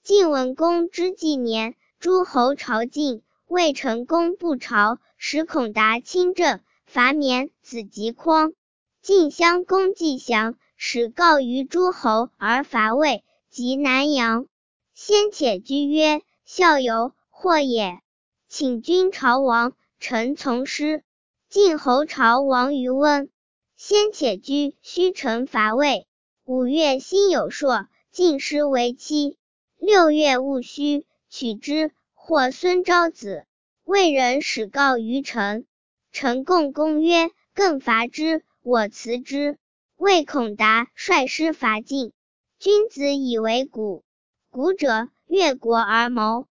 晋文公之纪年，诸侯朝晋，魏成公不朝，使孔达亲政，伐绵，子吉匡。晋襄公季祥，使告于诸侯而伐魏，及南阳。先且居曰：孝游，或也。请君朝王，臣从师。晋侯朝王于温。先且居须臣伐魏。5月，辛酉朔，晋师为妻。6月戊戌，娶之，或孙昭子。魏人使告于臣。臣共公曰：更伐之，我辞之。魏孔达率师伐晋。君子以为谷。谷者，越国而谋。